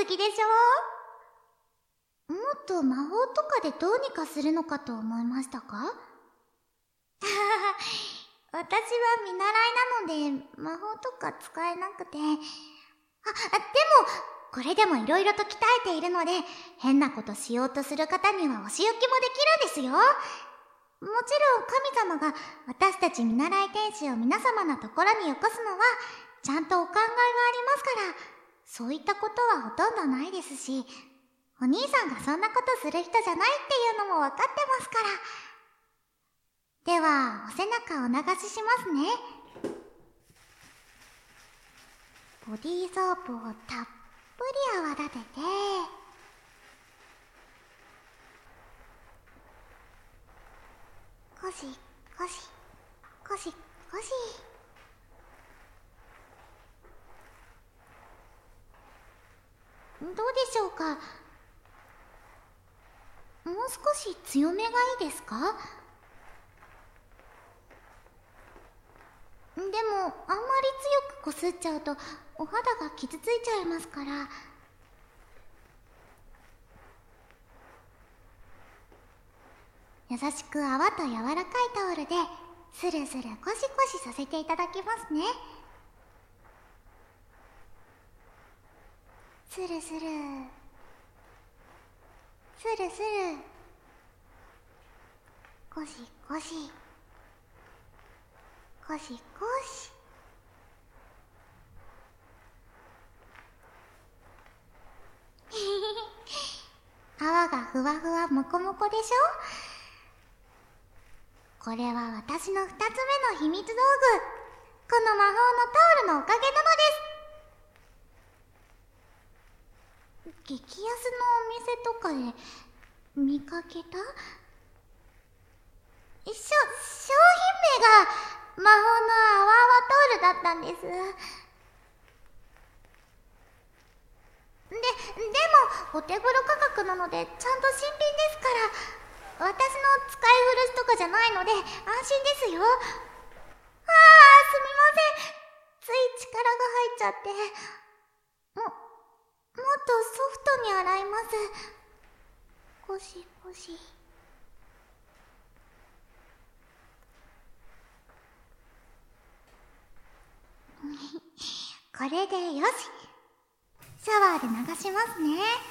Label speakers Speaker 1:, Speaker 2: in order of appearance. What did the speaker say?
Speaker 1: 敵でしょ。もっと魔法とかでどうにかするのかと思いましたか？私は見習いなので魔法とか使えなくて。でもこれでも色々と鍛えているので、変なことしようとする方にはお仕置きもできるんですよ。もちろん神様が私たち見習い天使を皆様のところによこすのはちゃんとお考えがありますから、そういったことはほとんどないですし、お兄さんがそんなことする人じゃないっていうのもわかってますから。ではお背中お流ししますね。ボディーソープをたっぷり泡立てて、ゴシゴシゴシゴシ。どうでしょうか。もう少し強めがいいですか？でもあんまり強くこすっちゃうとお肌が傷ついちゃいますから。優しく泡と柔らかいタオルでスルスルゴシゴシさせていただきますね。スルスルスルスルゴシゴシゴシゴシ。泡がふわふわもこもこでしょ。これは私の2つ目の秘密道具、この魔法のタオルのおかげなのです。激安のお店とかで見かけた？商品名が魔法の泡泡タオルだったんです。でもお手頃価格なのでちゃんと新品ですから、私の使い古しとかじゃないので安心ですよ。すみません、つい力が入っちゃって。もっとソフトに洗います。ゴシゴシ。これでよし。シャワーで流しますね。